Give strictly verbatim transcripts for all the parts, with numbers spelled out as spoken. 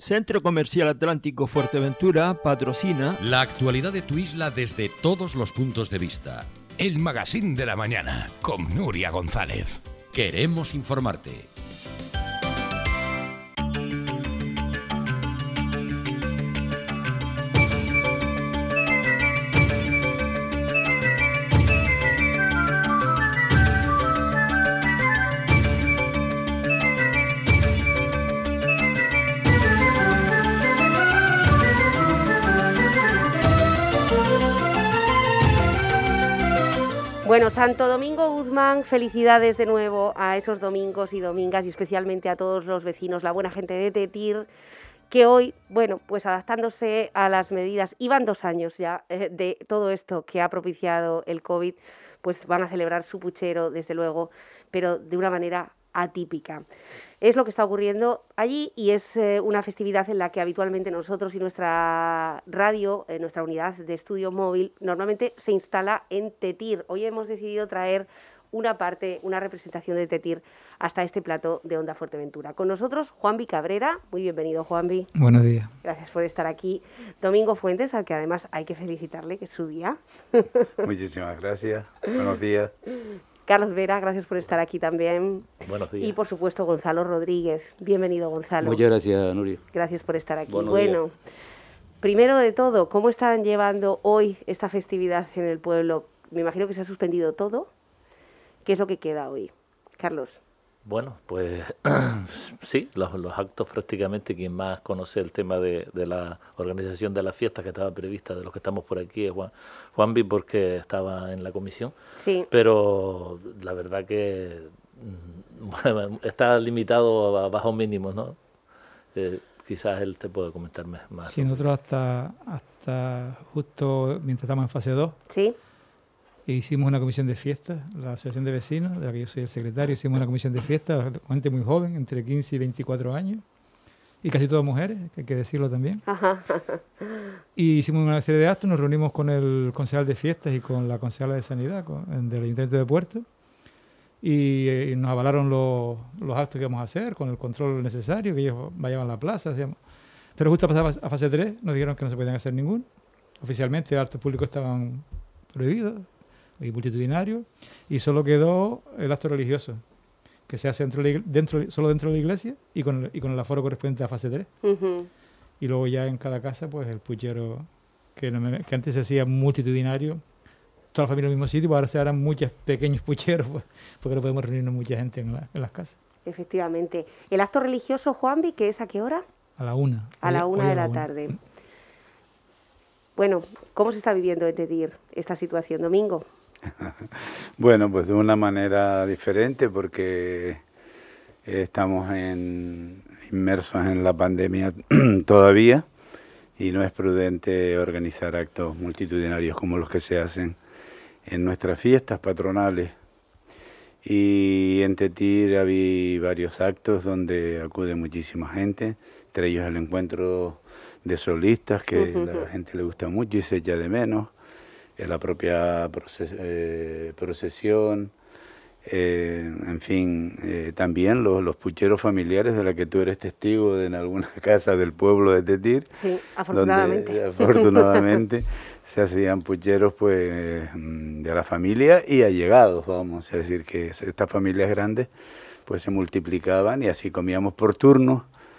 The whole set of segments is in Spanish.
Centro Comercial Atlántico Fuerteventura patrocina la actualidad de tu isla desde todos los puntos de vista. El Magazín de la Mañana con Nuria González. Queremos informarte. Bueno, Santo Domingo Guzmán, felicidades de nuevo a esos domingos y domingas y especialmente a todos los vecinos, la buena gente de Tetir, que hoy, bueno, pues adaptándose a las medidas, y van dos años ya eh, de todo esto que ha propiciado el COVID, pues van a celebrar su puchero, desde luego, pero de una manera atípica. Es lo que está ocurriendo allí y es eh, una festividad en la que habitualmente nosotros y nuestra radio, eh, nuestra unidad de estudio móvil, normalmente se instala en Tetir. Hoy hemos decidido traer una parte, una representación de Tetir hasta este plató de Onda Fuerteventura. Con nosotros, Juanvi Cabrera. Muy bienvenido, Juanvi. Buenos días. Gracias por estar aquí. Domingo Fuentes, al que además hay que felicitarle, que es su día. Muchísimas gracias. Buenos días. Carlos Vera, gracias por estar aquí también. Buenos días. Y por supuesto Gonzalo Rodríguez. Bienvenido, Gonzalo. Muchas gracias, Nuria. Gracias por estar aquí. Buenos bueno, días. Primero de todo, ¿cómo están llevando hoy esta festividad en el pueblo? Me imagino que se ha suspendido todo. ¿Qué es lo que queda hoy? Carlos. Bueno, pues sí, los, los actos prácticamente, quien más conoce el tema de, de la organización de la fiesta que estaba prevista, de los que estamos por aquí, es Juan, Juanvi, porque estaba en la comisión. Sí. Pero la verdad que bueno, está limitado a bajos mínimos, ¿no? Eh, quizás él te puede comentar más. Sí, nosotros hasta, hasta justo mientras estamos en fase dos, ¿sí? Hicimos una comisión de fiestas, la Asociación de Vecinos, de la que yo soy el secretario, hicimos una comisión de fiestas, gente muy joven, entre quince y veinticuatro años, y casi todas mujeres, que hay que decirlo también. Ajá. Y hicimos una serie de actos, nos reunimos con el concejal de fiestas y con la concejala de sanidad con, del Ayuntamiento de Puerto, y, eh, y nos avalaron los, los actos que íbamos a hacer, con el control necesario, que ellos vayan a la plaza. Hacíamos. Pero justo a pasar a fase tres nos dijeron que no se podían hacer ninguno. Oficialmente actos públicos estaban prohibidos y multitudinario, y solo quedó el acto religioso, que se hace dentro de la, dentro, solo dentro de la iglesia y con, el, y con el aforo correspondiente a fase tres. Uh-huh. Y luego ya en cada casa, pues el puchero, que, no me, que antes se hacía multitudinario, toda la familia en el mismo sitio, pues ahora se harán muchos pequeños pucheros, pues, porque no podemos reunirnos mucha gente en, la, en las casas. Efectivamente. ¿El acto religioso, Juanvi, que es a qué hora? A la una. A hoy, la una hoy de a la, la una. tarde. Bueno, ¿cómo se está viviendo en Tetir esta situación, Domingo? Bueno, pues de una manera diferente porque estamos en, inmersos en la pandemia todavía y no es prudente organizar actos multitudinarios como los que se hacen en nuestras fiestas patronales. Y en Tetir había varios actos donde acude muchísima gente, entre ellos el encuentro de solistas que uh-huh. a la gente le gusta mucho y se echa de menos. En la propia proces eh, procesión, eh, en fin, eh, también los, los pucheros familiares de la que tú eres testigo de en alguna casa del pueblo de Tetir. Sí, afortunadamente. Donde afortunadamente se hacían pucheros pues de la familia y allegados, vamos a decir que estas familias grandes pues se multiplicaban y así comíamos por turnos.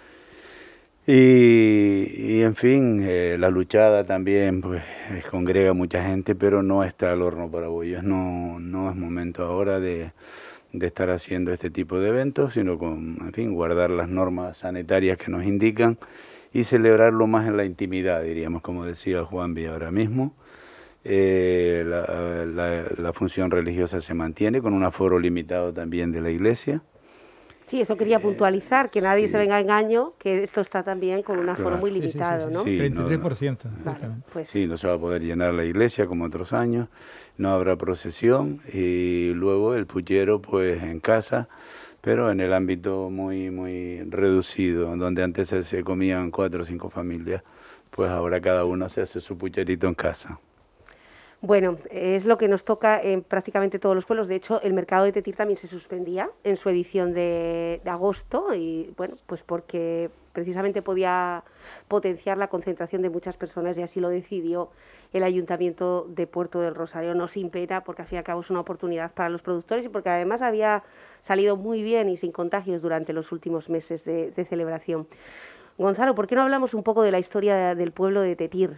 Y, y en fin, eh, la luchada también pues congrega mucha gente, pero no está al horno para bollos. No, no es momento ahora de, de estar haciendo este tipo de eventos, sino con, en fin, guardar las normas sanitarias que nos indican y celebrarlo más en la intimidad, diríamos, como decía Juanvi ahora mismo. Eh, la, la, la función religiosa se mantiene con un aforo limitado también de la iglesia. Sí, eso quería puntualizar, que nadie sí. se venga a engaño, que esto está también con un aforo claro. muy limitado, sí, sí, sí, ¿no? Sí, treinta y tres por ciento. no, vale, pues. Sí, no se va a poder llenar la iglesia como otros años, no habrá procesión y luego el puchero pues en casa, pero en el ámbito muy, muy reducido, donde antes se, se comían cuatro o cinco familias, pues ahora cada uno se hace su pucherito en casa. Bueno, es lo que nos toca en prácticamente todos los pueblos. De hecho, el mercado de Tetir también se suspendía en su edición de, de agosto y, bueno, pues porque precisamente podía potenciar la concentración de muchas personas y así lo decidió el Ayuntamiento de Puerto del Rosario. No sin pena, porque al fin y al cabo es una oportunidad para los productores y porque además había salido muy bien y sin contagios durante los últimos meses de, de celebración. Gonzalo, ¿por qué no hablamos un poco de la historia de, del pueblo de Tetir?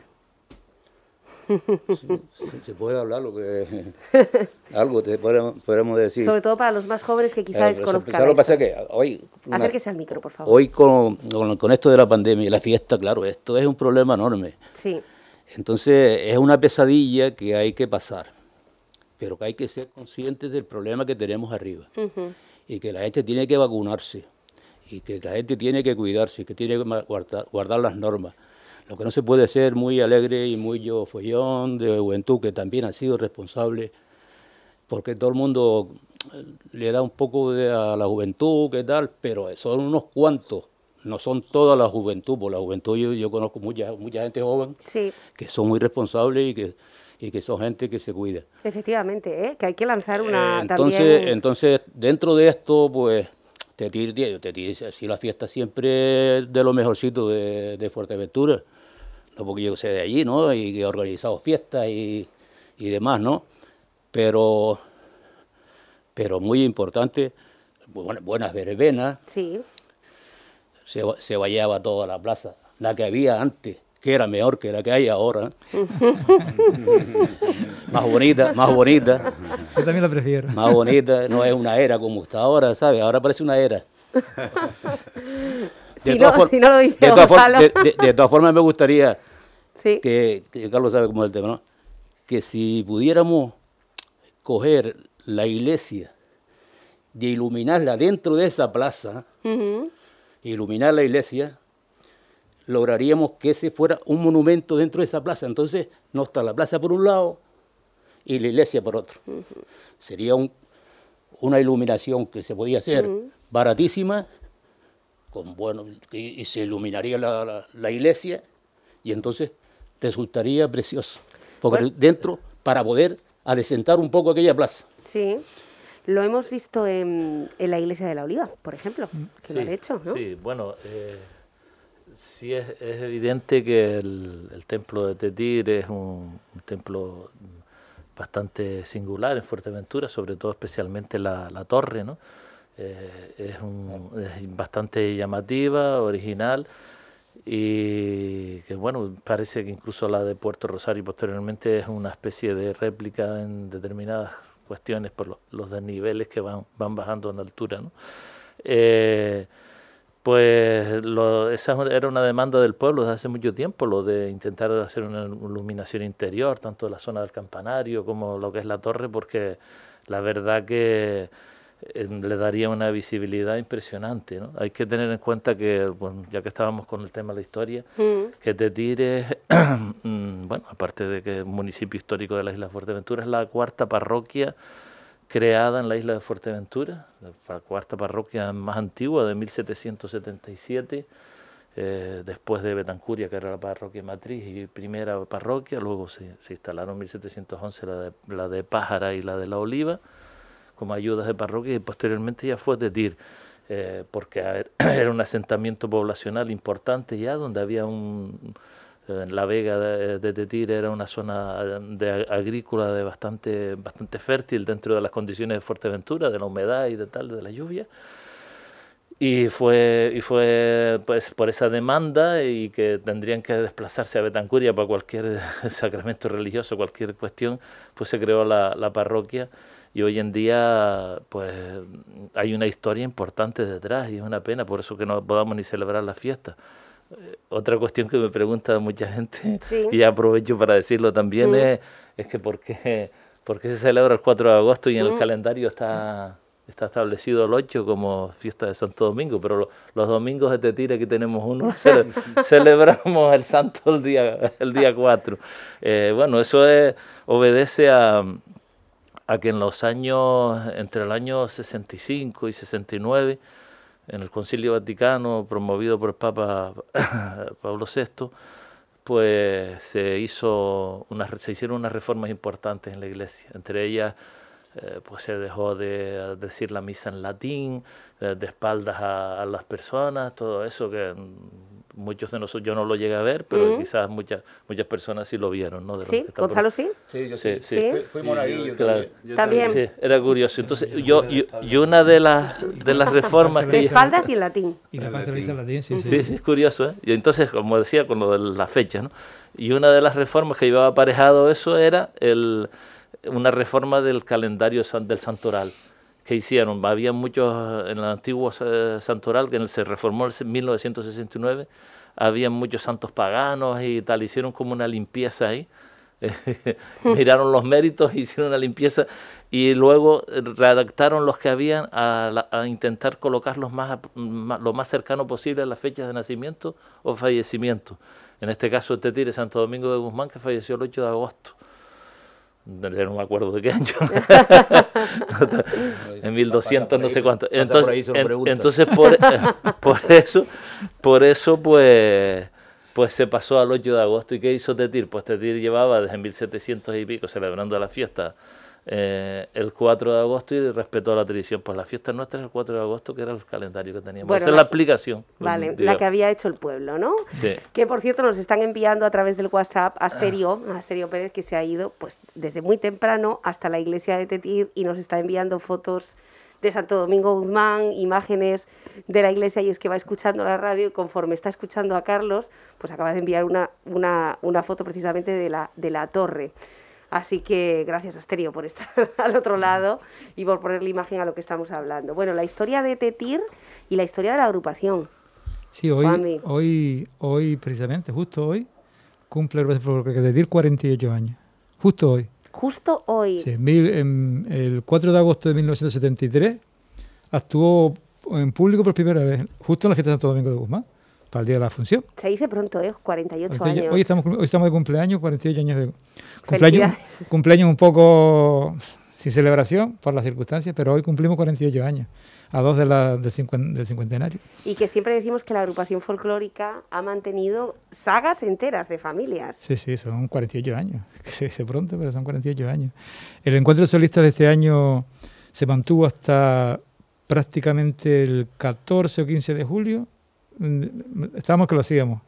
Sí, sí, se puede hablar lo que algo te podemos, podemos decir. Sobre todo para los más jóvenes que quizá eh, desconozcan. Lo que pasa es que hoy una, acérquese al micro, por favor. Hoy con, con, con esto de la pandemia y la fiesta, claro, esto es un problema enorme. Sí. Entonces es una pesadilla que hay que pasar, pero que hay que ser conscientes del problema que tenemos arriba. Uh-huh. Y que la gente tiene que vacunarse, y que la gente tiene que cuidarse, y que tiene que guardar, guardar las normas. Lo que no se puede ser muy alegre y muy yo follón de juventud, que también ha sido responsable, porque todo el mundo le da un poco de a la juventud, qué tal, pero son unos cuantos, no son toda la juventud. Por la juventud yo, yo conozco mucha mucha gente joven, sí, que son muy responsables y que y que son gente que se cuida. Efectivamente, ¿eh? Que hay que lanzar una eh, entonces, también... Entonces, dentro de esto, pues, Tetir, Tetir, así la fiesta siempre de lo mejorcito de, de Fuerteventura. No porque yo sé de allí, ¿no? Y he organizado fiestas y, y demás, ¿no? Pero, pero muy importante, buenas, buenas verbenas. Sí. Se, se vallaba toda la plaza, la que había antes, que era mejor que la que hay ahora. Más bonita, más bonita. Yo también la prefiero. Más bonita, no es una era como está ahora, ¿sabes? Ahora parece una era. De si, no, for- si no lo dice de, todas for- de, de, de todas formas me gustaría sí. que, que Carlos sabe cómo es el tema, ¿no? Que si pudiéramos coger la iglesia y iluminarla dentro de esa plaza, uh-huh. iluminar la iglesia, lograríamos que ese fuera un monumento dentro de esa plaza. Entonces no está la plaza por un lado y la iglesia por otro. Uh-huh. Sería un, una iluminación que se podía hacer uh-huh. baratísima, con bueno, y, y se iluminaría la, la, la iglesia y entonces resultaría precioso. Porque bueno, dentro, para poder adecentar un poco aquella plaza. Sí, lo hemos visto en, en la iglesia de la Oliva, por ejemplo, que sí, lo han hecho, ¿no? Sí, bueno, eh, sí es, es evidente que el, el templo de Tetir es un, un templo bastante singular en Fuerteventura, sobre todo especialmente la, la torre, ¿no? Eh, es, un, es bastante llamativa, original y que bueno, parece que incluso la de Puerto Rosario posteriormente es una especie de réplica en determinadas cuestiones por lo, los desniveles que van, van bajando en altura, ¿no? Eh, pues lo, esa era una demanda del pueblo desde hace mucho tiempo, lo de intentar hacer una iluminación interior, tanto de la zona del campanario como lo que es la torre, porque la verdad que le daría una visibilidad impresionante, ¿no? Hay que tener en cuenta que, bueno, ya que estábamos con el tema de la historia, mm. que Tetir es, bueno, aparte de que es un municipio histórico de la isla de Fuerteventura, es la cuarta parroquia creada en la isla de Fuerteventura, la cuarta parroquia más antigua de mil setecientos setenta y siete, eh, después de Betancuria, que era la parroquia matriz y primera parroquia, luego se, se instalaron en mil setecientos once la de, la de Pájara y la de La Oliva, como ayudas de parroquia, y posteriormente ya fue Tetir, eh, porque ver, era un asentamiento poblacional importante ya, donde había un... Eh, la vega de, de Tetir era una zona de, agrícola de bastante, bastante fértil dentro de las condiciones de Fuerteventura, de la humedad y de tal, de la lluvia. Y fue, y fue pues, por esa demanda y que tendrían que desplazarse a Betancuria para cualquier sacramento religioso, cualquier cuestión, pues se creó la, la parroquia. Y hoy en día pues hay una historia importante detrás y es una pena por eso que no podamos ni celebrar la fiesta. Eh, otra cuestión que me pregunta mucha gente, sí. y aprovecho para decirlo también, mm. es, es que por qué, por qué se celebra el cuatro de agosto y en mm. el calendario está, está establecido el ocho como fiesta de Santo Domingo, pero lo, los domingos de Tetir aquí tenemos uno, cele, celebramos el santo el día, el día cuatro. Eh, bueno, eso es, obedece a... a que en los años, entre el año sesenta y cinco y sesenta y nueve, en el Concilio Vaticano, promovido por el Papa Pablo sexto, pues se hizo una, se hicieron unas reformas importantes en la iglesia. Entre ellas, eh, pues se dejó de decir la misa en latín, de, de espaldas a, a las personas, todo eso que muchos de nosotros, yo no lo llegué a ver, pero uh-huh. quizás muchas muchas personas sí lo vieron, ¿no? De ¿Sí? ¿Gonzalo sí? Sí, yo sí. sí. sí. ¿Sí? Fui monaguillo claro. también. ¿También? Sí, era curioso. Entonces, yo, yo y una de las de las reformas De que espaldas y en latín. Y la parte de latín, sí, sí. Sí, sí, es curioso, ¿eh? Y entonces, como decía, con lo de la fecha, ¿no? Y una de las reformas que llevaba aparejado eso era el, una reforma del calendario san, del santoral que hicieron. Había muchos, en el antiguo eh, santoral, que se reformó en mil novecientos sesenta y nueve, había muchos santos paganos y tal, hicieron como una limpieza ahí. Miraron los méritos, hicieron una limpieza y luego redactaron los que habían a, la, a intentar colocarlos más, más, lo más cercano posible a las fechas de nacimiento o fallecimiento. En este caso, Tetir, Santo Domingo de Guzmán, que falleció el ocho de agosto. No me acuerdo de qué año. En mil doscientos, no sé cuánto. Entonces, en, entonces por, por eso, por eso, pues... pues se pasó al ocho de agosto. ¿Y qué hizo Tetir? Pues Tetir llevaba desde mil setecientos y pico celebrando la fiesta eh, el cuatro de agosto y respetó la tradición. Pues la fiesta nuestra es el cuatro de agosto, que era el calendario que teníamos. Bueno, esa es la aplicación. Vale, digamos. La que había hecho el pueblo, ¿no? Sí. Que, por cierto, nos están enviando a través del WhatsApp a Asterio, a Asterio Pérez, que se ha ido pues desde muy temprano hasta la iglesia de Tetir y nos está enviando fotos de Santo Domingo Guzmán, imágenes de la iglesia, y es que va escuchando la radio y conforme está escuchando a Carlos, pues acaba de enviar una, una, una foto precisamente de la, de la torre. Así que gracias, Asterio, por estar al otro lado y por ponerle imagen a lo que estamos hablando. Bueno, la historia de Tetir y la historia de la agrupación. Sí, hoy, hoy, hoy precisamente, justo hoy, cumple el Tetir cuarenta y ocho años. Justo hoy. Justo hoy. Sí, en, en, el cuatro de agosto de mil novecientos setenta y tres actuó en público por primera vez, justo en la fiesta de Santo Domingo de Guzmán, para el día de la función. Se dice pronto, ¿eh? cuarenta y ocho años. Hoy estamos, hoy estamos de cumpleaños, cuarenta y ocho años de cumpleaños. Cumpleaños un poco sin celebración por las circunstancias, pero hoy cumplimos cuarenta y ocho años, a dos de la, del, cincuent, del cincuentenario. Y que siempre decimos que la agrupación folclórica ha mantenido sagas enteras de familias. Sí, sí, son cuarenta y ocho años. Que se dice pronto, pero son cuarenta y ocho años. El encuentro solista de este año se mantuvo hasta prácticamente el catorce o quince de julio. Estábamos que lo hacíamos.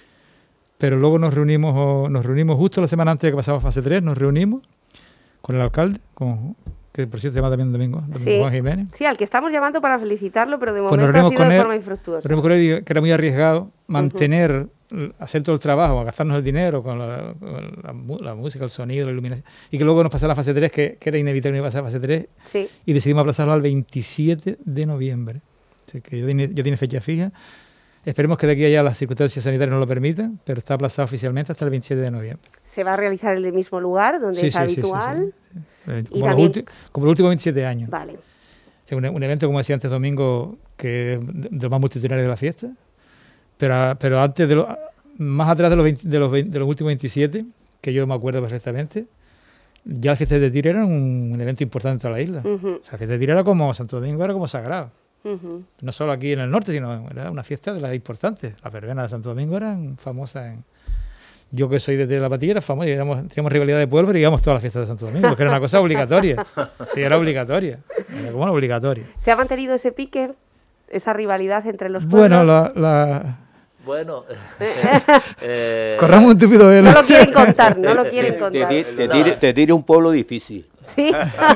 Pero luego nos reunimos, nos reunimos justo la semana antes de que pasaba fase tres, nos reunimos con el alcalde, con... que por cierto se llama también Domingo, Domingo sí. Juan Jiménez. Sí, al que estamos llamando para felicitarlo, pero de pues momento ha sido de él, forma infructuosa. Pero con él que era muy arriesgado mantener, uh-huh. hacer todo el trabajo, gastarnos el dinero con la, con la, la música, el sonido, la iluminación, y que luego nos pasara la fase tres, que, que era inevitable que pasara la fase tres, sí. y decidimos aplazarlo al veintisiete de noviembre. Así que yo tiene, yo tiene fecha fija. Esperemos que de aquí a allá las circunstancias sanitarias nos lo permitan, pero está aplazado oficialmente hasta el veintisiete de noviembre. ¿Se va a realizar en el mismo lugar donde sí, es sí, habitual? Sí, sí, sí. Como, y también... ulti- como los últimos veintisiete años. Vale. O sea, un, un evento, como decía antes Domingo, que es de los más multitudinarios de la fiesta, pero, pero antes de lo, más atrás de los, veinte, de, los veinte, de los últimos veintisiete, que yo me acuerdo perfectamente, ya la fiesta de Tetir era un, un evento importante en toda la isla. Uh-huh. O sea, la fiesta de Tetir era como, Santo Domingo era como sagrado. Uh-huh. No solo aquí en el norte, sino era una fiesta de las importantes. Las verbenas de Santo Domingo eran famosas. En... Yo que soy de la Patilla era famosa, teníamos, teníamos rivalidad de pueblo, pero íbamos todas las fiestas de Santo Domingo, porque era una cosa obligatoria. Sí, era obligatoria. Era como una obligatoria. ¿Se ha mantenido ese pique, esa rivalidad entre los pueblos? Bueno, la... la... Bueno, eh, corramos un tupido velo. No lo quieren contar, no lo quieren contar. Te, te, te, tire, te tire un pueblo difícil. Sí.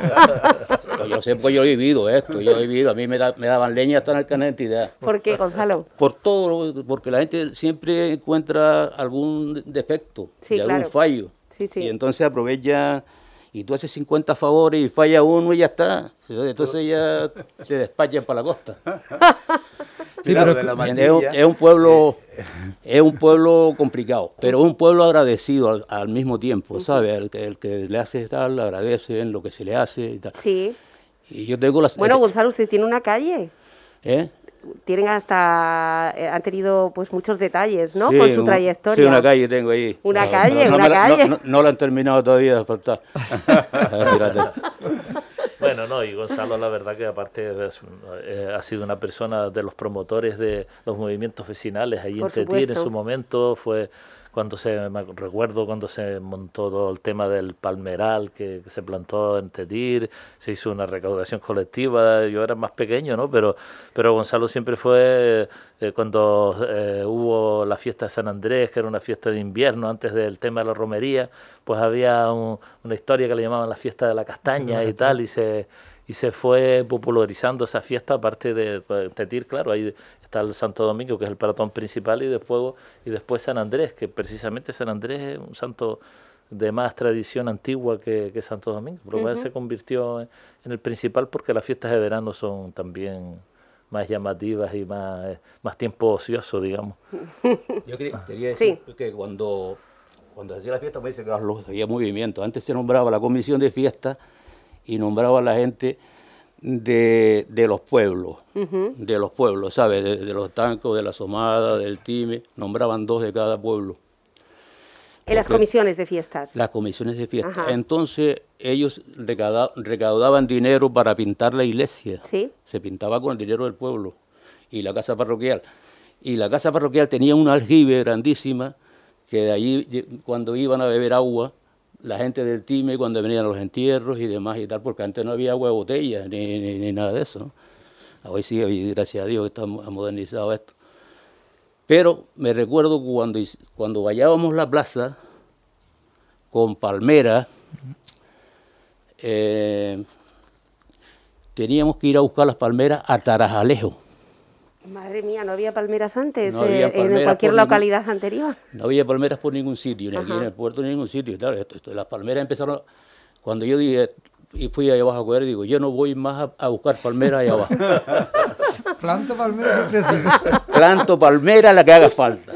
Yo sé porque yo he vivido esto, yo he vivido, a mí me, da, me daban leña hasta en el carnet de identidad. ¿Por qué, Gonzalo? Por todo, porque la gente siempre encuentra algún defecto, sí, y algún claro. fallo. Sí, sí. Y entonces aprovecha, y tú haces cincuenta favores y falla uno y ya está. Entonces ya se despachan para la costa. Sí, pero es, un, es un pueblo es un pueblo complicado, pero un pueblo agradecido al, al mismo tiempo, ¿sabes? El que, el que le hace tal, le agradece en lo que se le hace y tal. Sí. Y yo tengo las, bueno, Gonzalo, usted tiene una calle. ¿Eh? Tienen hasta, eh, han tenido pues muchos detalles, ¿no? Sí, con su un, trayectoria. Sí, una calle tengo ahí. Una no, calle, no, no una la, calle. No, no, no la han terminado todavía de faltar. Bueno, no, y Gonzalo, la verdad que aparte es, eh, ha sido una persona de los promotores de los movimientos vecinales ahí en Tetir en su momento, fue cuando se, me recuerdo cuando se montó todo el tema del palmeral que, que se plantó en Tetir, se hizo una recaudación colectiva, yo era más pequeño, ¿no? Pero, pero Gonzalo siempre fue, eh, cuando eh, hubo la fiesta de San Andrés, que era una fiesta de invierno antes del tema de la romería, pues había un, una historia que le llamaban la fiesta de la castaña y tal, y se... y se fue popularizando esa fiesta, aparte de Tetir, claro, ahí está el Santo Domingo, que es el patrón principal, y de fuego, y después San Andrés, que precisamente San Andrés es un santo de más tradición antigua que, que Santo Domingo, pero uh-huh. se convirtió en, en el principal porque las fiestas de verano son también más llamativas y más, más tiempo ocioso, digamos. Yo quería, quería decir sí. que cuando, cuando se hacía la fiesta, me dice que había movimiento. Antes se nombraba la comisión de fiesta y nombraba a la gente de, de los pueblos, uh-huh. de los pueblos, ¿sabes? De, de los Tancos, de la Somada, del Time, nombraban dos de cada pueblo. En las comisiones de fiestas. Las comisiones de fiestas. Ajá. Entonces ellos recauda, recaudaban dinero para pintar la iglesia. ¿Sí? Se pintaba con el dinero del pueblo y la casa parroquial. Y la casa parroquial tenía una aljibe grandísima que de allí cuando iban a beber agua, la gente del Time cuando venían a los entierros y demás y tal, porque antes no había agua de botella ni, ni, ni nada de eso, ¿no? Hoy sí, gracias a Dios, está modernizado esto. Pero me recuerdo cuando, cuando vayábamos a la plaza con palmeras, eh, teníamos que ir a buscar las palmeras a Tarajalejo. Madre mía, ¿no había palmeras antes? No había eh, palmeras en cualquier localidad ningún, anterior. No había palmeras por ningún sitio, ni Ajá. aquí en el puerto ni en ningún sitio. Claro, esto, esto, las palmeras empezaron, cuando yo dije, y fui allá abajo a coger, digo, yo no voy más a, a buscar palmeras allá abajo. Planto palmeras que precisa. Planto palmeras la que haga falta.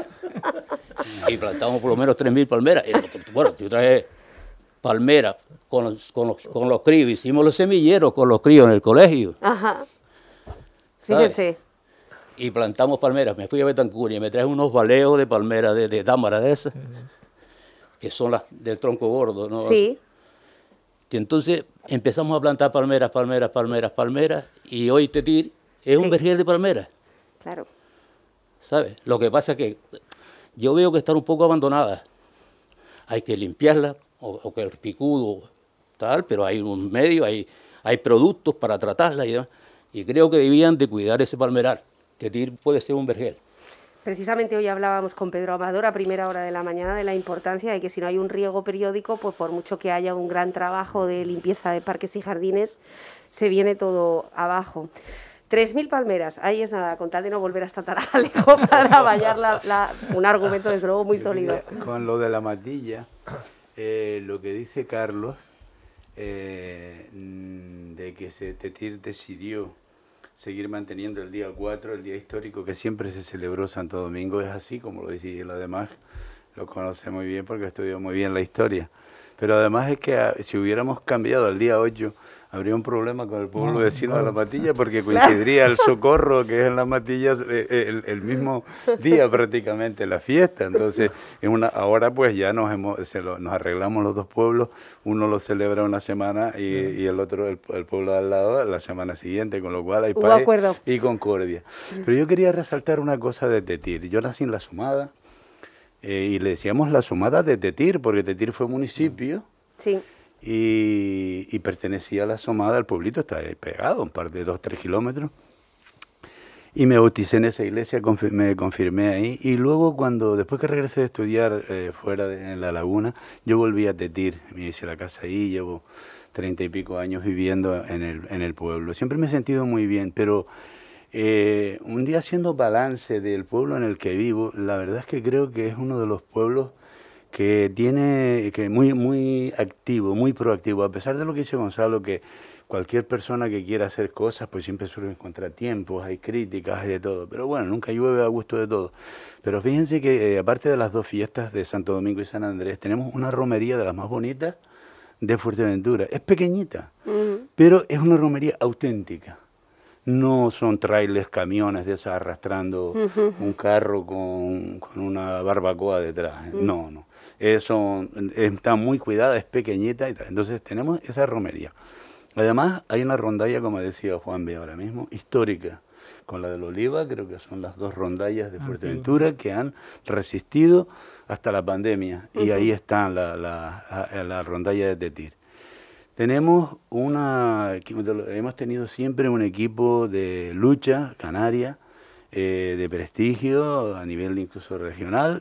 Y plantamos por lo menos tres mil palmeras. Y, bueno, yo traje palmeras con los, con, los, con los críos, hicimos los semilleros con los críos en el colegio. Ajá. Fíjense. Y plantamos palmeras. Me fui a Betancur y me traje unos baleos de palmeras, de, de támara de esas, que son las del tronco gordo, ¿no? Sí. Y entonces empezamos a plantar palmeras, palmeras, palmeras, palmeras, y hoy Tetir es sí. un vergel de palmeras. Claro. ¿Sabes? Lo que pasa es que yo veo que están un poco abandonadas. Hay que limpiarlas, o, o que el picudo tal, pero hay un medio, hay, hay productos para tratarlas y demás. Y creo que debían de cuidar ese palmeral. Tetir puede ser un vergel. Precisamente hoy hablábamos con Pedro Amador a primera hora de la mañana de la importancia de que si no hay un riego periódico, pues por mucho que haya un gran trabajo de limpieza de parques y jardines, se viene todo abajo. tres mil palmeras, ahí es nada, con tal de no volver hasta Tarajalejo para vallar la, la, un argumento desde luego muy sólido. Con lo de la matilla, eh, lo que dice Carlos, eh, de que se, Tetir decidió seguir manteniendo el día cuatro, el día histórico que siempre se celebró Santo Domingo, es así como lo decía, y lo demás lo conoce muy bien porque estudió muy bien la historia. Pero además es que a, si hubiéramos cambiado al día ocho, habría un problema con el pueblo no, vecino no. de La Matilla, porque coincidiría el Socorro, que es en La Matilla, el, el mismo día prácticamente la fiesta. Entonces, en una, ahora pues ya nos hemos, se lo, nos arreglamos los dos pueblos, uno lo celebra una semana y, y el otro, el, el pueblo de al lado, la semana siguiente, con lo cual hay paz y concordia. Pero yo quería resaltar una cosa de Tetir. Yo nací en La Somada, eh, y le decíamos La Somada de Tetir, porque Tetir fue municipio. Sí. Y, y pertenecía a La Somada, al pueblito, está ahí pegado, un par de dos, tres kilómetros. Y me bauticé en esa iglesia, confir me confirmé ahí. Y luego, cuando después que regresé de estudiar eh, fuera de en La Laguna, yo volví a Tetir. Me hice la casa ahí, llevo treinta y pico años viviendo en el, en el pueblo. Siempre me he sentido muy bien, pero eh, un día haciendo balance del pueblo en el que vivo, la verdad es que creo que es uno de los pueblos que tiene, que muy, muy activo, muy proactivo, a pesar de lo que dice Gonzalo, que cualquier persona que quiera hacer cosas, pues siempre surgen contratiempos, hay críticas, hay de todo, pero bueno, nunca llueve a gusto de todo. Pero fíjense que eh, aparte de las dos fiestas de Santo Domingo y San Andrés, tenemos una romería de las más bonitas de Fuerteventura. Es pequeñita, uh-huh. pero es una romería auténtica. No son trailers, camiones de esas arrastrando uh-huh. un carro con, con una barbacoa detrás. Uh-huh. No, no. Eso está muy cuidada, es pequeñita y tal. Entonces tenemos esa romería. Además hay una rondalla, como decía Juan B. ahora mismo, histórica, con la del Oliva, creo que son las dos rondallas de Fuerteventura que han resistido hasta la pandemia, y uh-huh. ahí están la, la, la, la rondalla de Tetir. Tenemos una, hemos tenido siempre un equipo de lucha canaria, eh, de prestigio a nivel incluso regional,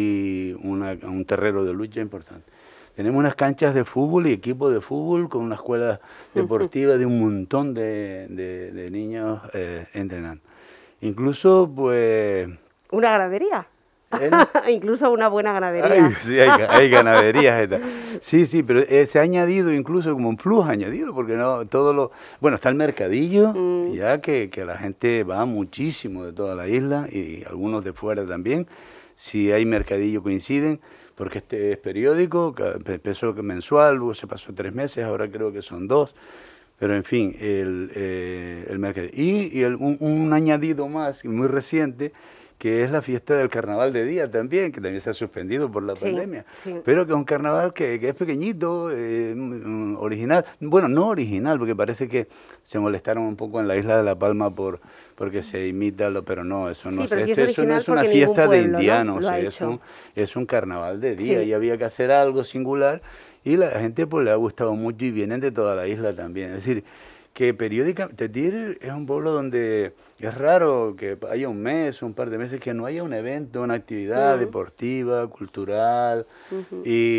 y una, un terreno de lucha importante. Tenemos unas canchas de fútbol y equipo de fútbol con una escuela deportiva de un montón de, de, de niños eh, entrenando. Incluso, pues... ¿Una ganadería? ¿Eh? Incluso una buena ganadería. Ay, sí, hay, hay ganaderías. Sí, sí, pero eh, se ha añadido incluso como un plus añadido, porque no todo lo... Bueno, está el mercadillo, mm. ya que, que la gente va muchísimo de toda la isla y algunos de fuera también. Si hay mercadillo coinciden, porque este es periódico, empezó mensual, luego se pasó tres meses, ahora creo que son dos. Pero en fin, el, eh, el mercadillo. Y, y el, un, un añadido más, muy reciente, que es la fiesta del carnaval de día también, que también se ha suspendido por la sí, pandemia, sí. pero que es un carnaval que, que es pequeñito, eh, original, bueno, no original, porque parece que se molestaron un poco en la isla de La Palma por porque se imita, lo, pero no, eso no, sí, es, este, eso no es una fiesta pueblo, de indianos, ¿no? es, un, es un carnaval de día, sí. y había que hacer algo singular, y la gente pues le ha gustado mucho y vienen de toda la isla también, es decir, que periódicamente, Tetir es un pueblo donde es raro que haya un mes, un par de meses, que no haya un evento, una actividad uh-huh. deportiva, cultural, uh-huh.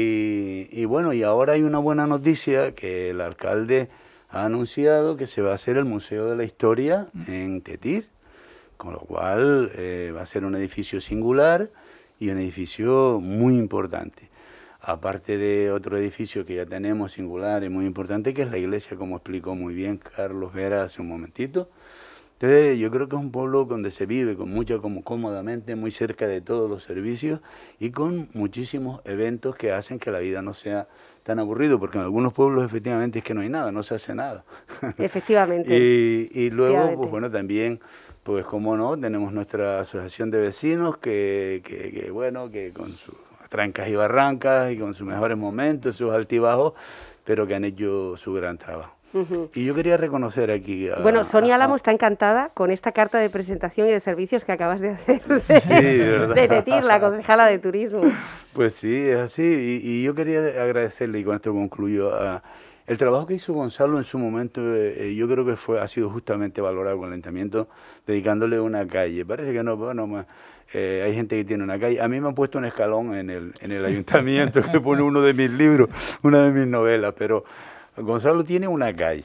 y, y bueno, y ahora hay una buena noticia, que el alcalde ha anunciado que se va a hacer el Museo de la Historia uh-huh. en Tetir, con lo cual eh, va a ser un edificio singular y un edificio muy importante. Aparte de otro edificio que ya tenemos singular y muy importante, que es la iglesia, como explicó muy bien Carlos Vera hace un momentito. Entonces, yo creo que es un pueblo donde se vive con mucha, como cómodamente, muy cerca de todos los servicios y con muchísimos eventos que hacen que la vida no sea tan aburrido, porque en algunos pueblos efectivamente es que no hay nada, no se hace nada. Efectivamente. y, y luego, pues bueno, también, pues como no, tenemos nuestra asociación de vecinos que, que, que bueno, que con sus trancas y barrancas y con sus mejores momentos, sus altibajos, pero que han hecho su gran trabajo. Uh-huh. Y yo quería reconocer aquí... A, bueno, Sonia Álamo a, está encantada con esta carta de presentación y de servicios que acabas de hacer de, sí, de, de Tetir, la concejala de turismo. Pues sí, es así. Y, y yo quería agradecerle, y con esto concluyo, a, el trabajo que hizo Gonzalo en su momento, eh, yo creo que fue ha sido justamente valorado con el Ayuntamiento, dedicándole una calle. Parece que no, bueno, más... Eh, hay gente que tiene una calle. A mí me han puesto un escalón en el, en el ayuntamiento que pone uno de mis libros, una de mis novelas, pero Gonzalo tiene una calle.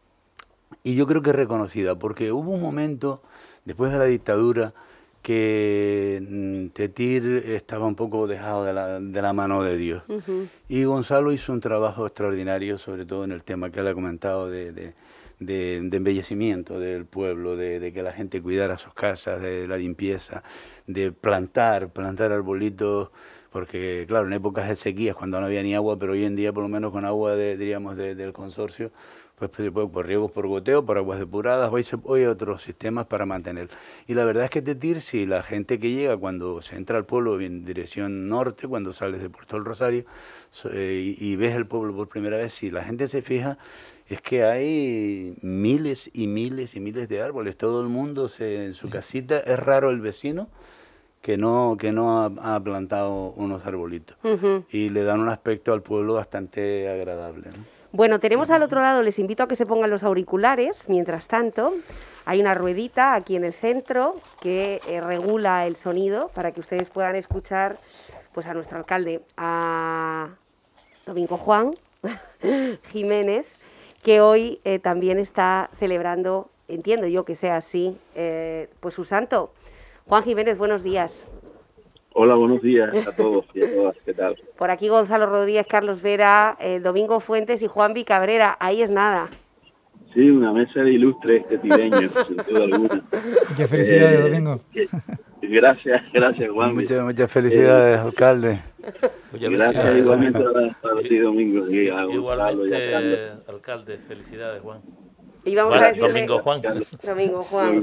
Y yo creo que es reconocida, porque hubo un momento, después de la dictadura, que mm, Tetir estaba un poco dejado de la, de la mano de Dios. Uh-huh. Y Gonzalo hizo un trabajo extraordinario, sobre todo en el tema que él ha comentado de... de De, de embellecimiento del pueblo, de, de que la gente cuidara sus casas, de la limpieza, de plantar, plantar arbolitos, porque claro, en épocas de sequías, cuando no había ni agua, pero hoy en día por lo menos con agua de, diríamos, de, del consorcio, pues por riegos por goteo, por aguas depuradas, hoy, se, hoy hay otros sistemas para mantener. Y la verdad es que Tetir, si la gente que llega cuando se entra al pueblo en dirección norte, cuando sales de Puerto del Rosario, eh, y, y ves el pueblo por primera vez, si la gente se fija, es que hay miles y miles y miles de árboles, todo el mundo se, en su casita, es raro el vecino que no, que no ha, ha plantado unos arbolitos, uh-huh. y le dan un aspecto al pueblo bastante agradable, ¿no? Bueno, tenemos al otro lado, les invito a que se pongan los auriculares, mientras tanto, hay una ruedita aquí en el centro que eh, regula el sonido para que ustedes puedan escuchar pues a nuestro alcalde, a Domingo Juan Jiménez, que hoy eh, también está celebrando, entiendo yo que sea así, eh, pues su santo. Juan Jiménez, buenos días. Hola, buenos días a todos y a todas, ¿qué tal? Por aquí Gonzalo Rodríguez, Carlos Vera, eh, Domingo Fuentes y Juanvi Cabrera, ahí es nada. Sí, una mesa de ilustres tetireños, sin duda alguna. Muchas felicidades, eh, Domingo. Gracias, gracias, Juanvi. Muchas, muchas felicidades, eh, alcalde. Muchas gracias, igualmente a ti, Domingo. Y a igualmente, alcalde, felicidades, Juan. Y vamos bueno, a decirle... Domingo Juan. Domingo Juan.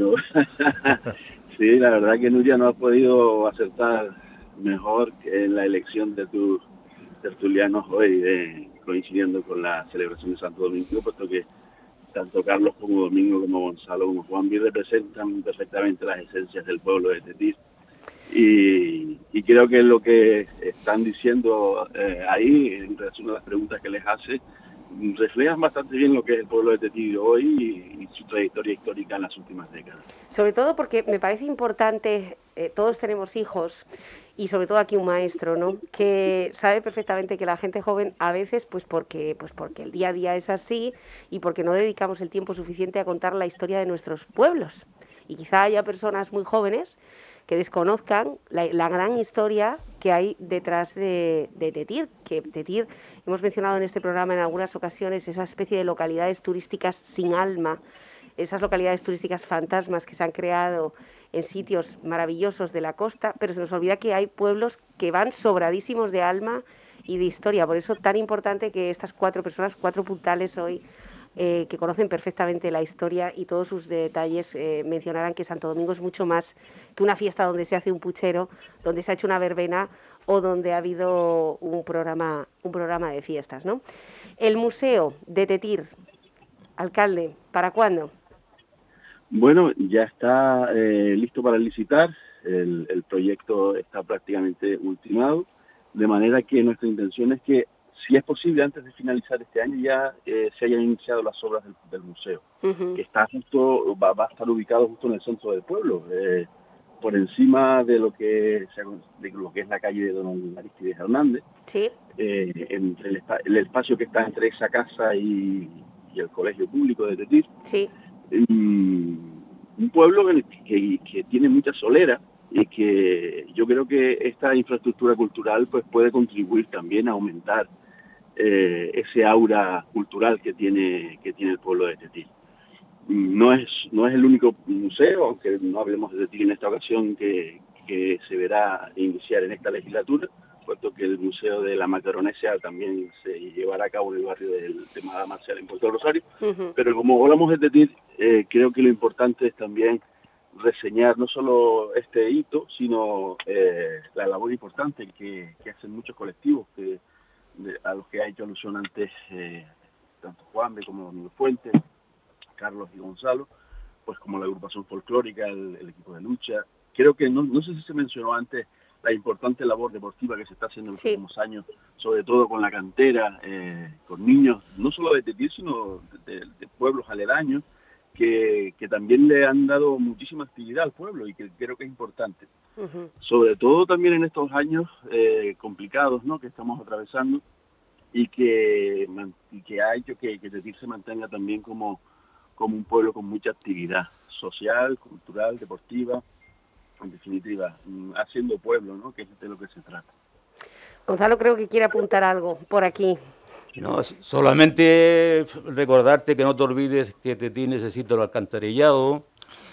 Sí, la verdad que Nuria no ha podido acertar mejor que en la elección de tus tertulianos hoy, eh, coincidiendo con la celebración de Santo Domingo, puesto que tanto Carlos como Domingo, como Gonzalo, como Juanvi representan perfectamente las esencias del pueblo de Tetir. Y, y creo que lo que están diciendo eh, ahí, en relación a las preguntas que les hace, reflejan bastante bien lo que es el pueblo de Tetir hoy y, y su trayectoria histórica en las últimas décadas. Sobre todo porque me parece importante, eh, todos tenemos hijos, y sobre todo aquí un maestro, ¿no?, que sabe perfectamente que la gente joven a veces, pues porque, pues porque el día a día es así y porque no dedicamos el tiempo suficiente a contar la historia de nuestros pueblos. Y quizá haya personas muy jóvenes que desconozcan la, la gran historia que hay detrás de, de Tetir, que Tetir, hemos mencionado en este programa en algunas ocasiones, esa especie de localidades turísticas sin alma, esas localidades turísticas fantasmas que se han creado en sitios maravillosos de la costa, pero se nos olvida que hay pueblos que van sobradísimos de alma y de historia. Por eso tan importante que estas cuatro personas, cuatro puntales hoy, eh, que conocen perfectamente la historia y todos sus detalles, eh, mencionaran que Santo Domingo es mucho más que una fiesta donde se hace un puchero, donde se ha hecho una verbena o donde ha habido un programa, un programa de fiestas, ¿no? El Museo de Tetir, alcalde, ¿para cuándo? Bueno, ya está eh, listo para licitar, el, el proyecto está prácticamente ultimado, de manera que nuestra intención es que, si es posible, antes de finalizar este año ya eh, se hayan iniciado las obras del, del museo, uh-huh. que está justo, va, va a estar ubicado justo en el centro del pueblo, eh, por encima de lo que de lo que es la calle de Don Aristides Hernández, sí. eh, entre el, el espacio que está entre esa casa y, y el colegio público de Tetir. Sí. Un pueblo que, que, que tiene mucha solera y que yo creo que esta infraestructura cultural pues puede contribuir también a aumentar eh, ese aura cultural que tiene que tiene el pueblo de Tetir. No es no es el único museo, aunque no hablemos de Tetir en esta ocasión, que, que se verá iniciar en esta legislatura, puesto que el Museo de la Macaronesia también se llevará a cabo en el barrio del Temada Marcial en Puerto Rosario. Uh-huh. Pero como hablamos de Tetir, eh, creo que lo importante es también reseñar no solo este hito, sino eh, la labor importante que, que hacen muchos colectivos que, de, a los que ha hecho alusión antes eh, tanto Juan como Domingo Fuentes, Carlos y Gonzalo, pues como la agrupación folclórica, el, el equipo de lucha. Creo que, no, no sé si se mencionó antes, la importante labor deportiva que se está haciendo en los sí. últimos años, sobre todo con la cantera, eh, con niños, no solo de Tetir, sino de, de, de pueblos aledaños, que, que también le han dado muchísima actividad al pueblo y que creo que es importante. Uh-huh. Sobre todo también en estos años eh, complicados, ¿no?, que estamos atravesando y que, y que ha hecho que, que Tetir se mantenga también como, como un pueblo con mucha actividad social, cultural, deportiva, en definitiva, haciendo pueblo, ¿no?, que es de lo que se trata. Gonzalo creo que quiere apuntar algo por aquí. No, solamente recordarte que no te olvides que Tetir necesita el alcantarillado,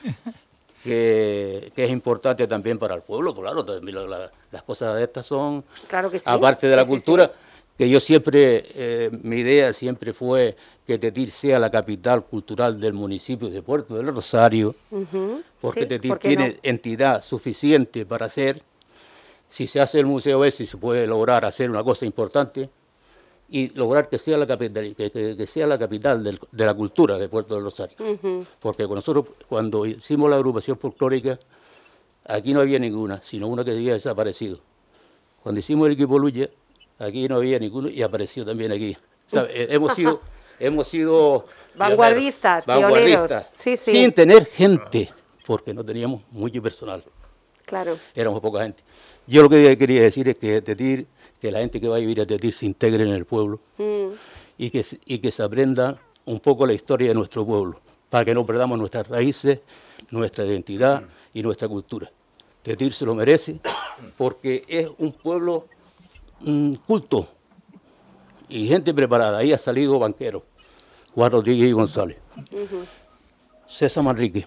que, que es importante también para el pueblo, claro, también la, la, las cosas de estas son, claro que sí, aparte de la sí, cultura, sí, sí. que yo siempre, eh, mi idea siempre fue que Tetir sea la capital cultural del municipio de Puerto del Rosario, uh-huh. porque sí, Tetir ¿por tiene no? entidad suficiente para hacer, si se hace el museo ese, se puede lograr hacer una cosa importante, y lograr que sea la capital, que, que, que sea la capital del, de la cultura de Puerto del Rosario. Uh-huh. Porque con nosotros, cuando hicimos la agrupación folclórica, aquí no había ninguna, sino una que había desaparecido. Cuando hicimos el equipo lucha, aquí no había ninguno y apareció también aquí. ¿Sabe? hemos sido, hemos sido vanguardistas, vanguardistas sí, sí. sin tener gente, porque no teníamos mucho personal. Claro. Éramos poca gente. Yo lo que quería decir es que Tetir, que la gente que va a vivir a Tetir se integre en el pueblo mm. y, que, y que se aprenda un poco la historia de nuestro pueblo, para que no perdamos nuestras raíces, nuestra identidad y nuestra cultura. Tetir se lo merece porque es un pueblo mm, culto y gente preparada. Ahí ha salido banqueros, Juan Rodríguez y González. Uh-huh. César Manrique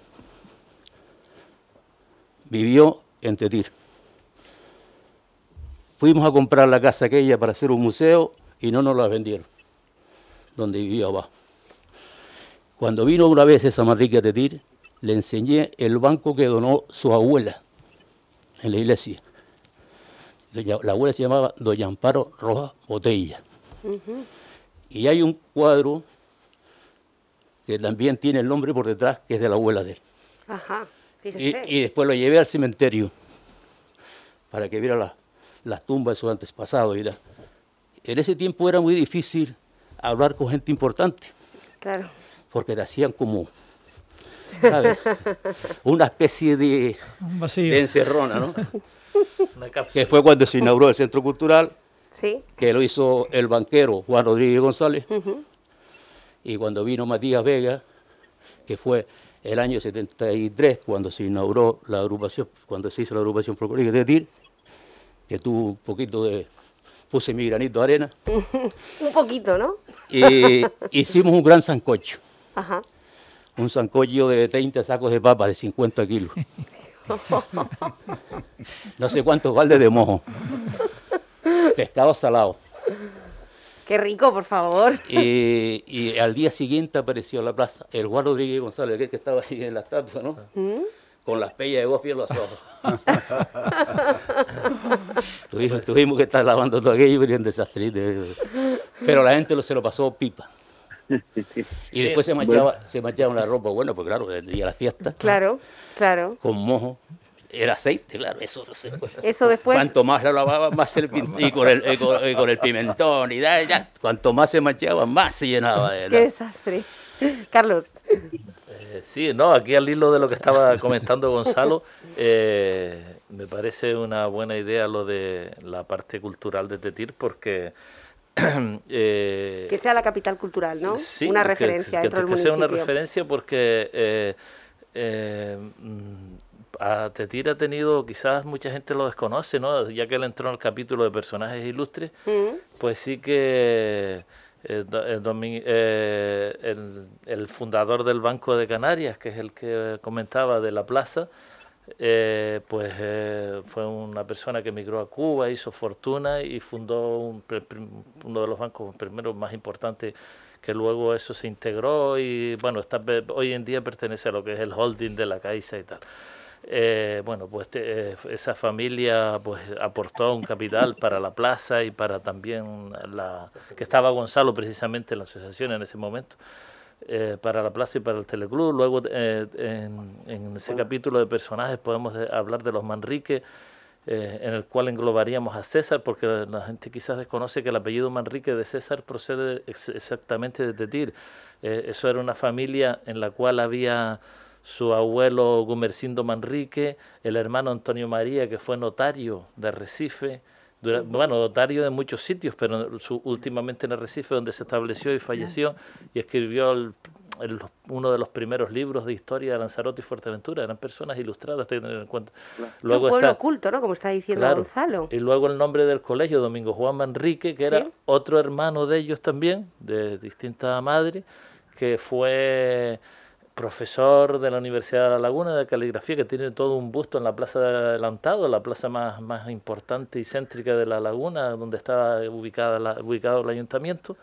vivió en Tetir. Fuimos a comprar la casa aquella para hacer un museo y no nos la vendieron, donde vivía abajo. Cuando vino una vez esa Manrique a Tetir, le enseñé el banco que donó su abuela en la iglesia. La abuela se llamaba Doña Amparo Rojas Botella. Uh-huh. Y hay un cuadro que también tiene el nombre por detrás, que es de la abuela de él. Ajá, Y, fíjese. y después lo llevé al cementerio para que viera la- las tumbas de sus antepasados. Y la- en ese tiempo era muy difícil hablar con gente importante, Claro. porque te hacían como, ¿sabes? Una especie de, Un vacío. de encerrona, ¿no? Una cápsula. Que fue cuando se inauguró el Centro Cultural, Sí. que lo hizo el banquero Juan Rodríguez González, Ujú. y cuando vino Matías Vega, que fue el año setenta y tres, cuando se inauguró la agrupación, cuando se hizo la agrupación folclórica de Tetir, que tuvo un poquito de, puse mi granito de arena, Un poquito, ¿no? y hicimos un gran sancocho, Ajá. un sancocho de treinta sacos de papas de cincuenta kilos. No sé cuántos baldes de mojo, pescado salado. Qué rico, por favor. Y, y al día siguiente apareció en la plaza el Juan Rodríguez González, aquel que estaba ahí en la estatua, ¿no? ¿Mm? Con las pellas de gofio en los ojos. tuvimos, tuvimos que estar lavando todo aquello y venía un desastre. Pero la gente lo, se lo pasó pipa. Y después se manchaba, se manchaba la ropa, bueno, pues claro, el día de la fiesta, Claro, claro. con mojo. Era aceite, claro, eso no sé. Eso después. Cuanto más lo lavaba, más se le pintaba. Y con el, y con, y con el pimentón, y da, ya, cuanto más se manchaba, más se llenaba. De, Qué desastre. Carlos. Eh, sí, no, aquí al hilo de lo que estaba comentando Gonzalo, eh, me parece una buena idea lo de la parte cultural de Tetir, porque eh, Que sea la capital cultural, ¿no? sí, Una que- referencia que, dentro del que municipio. sea una referencia porque eh, eh, mm, a Tetir ha tenido, quizás mucha gente lo desconoce, ¿no? Ya que él entró en el capítulo de personajes ilustres, Mm. pues sí que eh, do- el, domi- eh, el- el fundador del Banco de Canarias, que es el que comentaba de la plaza, eh, pues eh, fue una persona que emigró a Cuba, hizo fortuna y fundó un pre- prim- uno de los bancos primeros más importantes, que luego eso se integró y bueno, está, pe- hoy en día pertenece a lo que es el holding de la Caixa y tal. Eh, bueno, pues te- eh, esa familia pues aportó un capital para la plaza y para también la que estaba Gonzalo precisamente en la asociación en ese momento, eh, para la plaza y para el teleclub. Luego eh, en, en ese capítulo de personajes podemos de- hablar de los Manrique, eh, en el cual englobaríamos a César, porque la gente quizás desconoce que el apellido Manrique de César procede ex- exactamente de Tetir. Eh, eso era una familia en la cual había su abuelo Gumersindo Manrique, el hermano Antonio María, que fue notario de Arrecife, dura- bueno, notario de muchos sitios, pero su- últimamente en Arrecife, donde se estableció y falleció, y escribió el- el- uno de los primeros libros de historia de Lanzarote y Fuerteventura. Eran personas ilustradas, ten en cuenta. Es un pueblo oculto, ¿no? Como está diciendo Claro. Gonzalo. Y luego el nombre del colegio, Domingo Juan Manrique, que era Sí. otro hermano de ellos también, de distinta madre, que fue profesor de la Universidad de La Laguna de caligrafía, que tiene todo un busto en la Plaza de Adelantado, la plaza más, más importante y céntrica de La Laguna, donde estaba ubicada la- ubicado el ayuntamiento.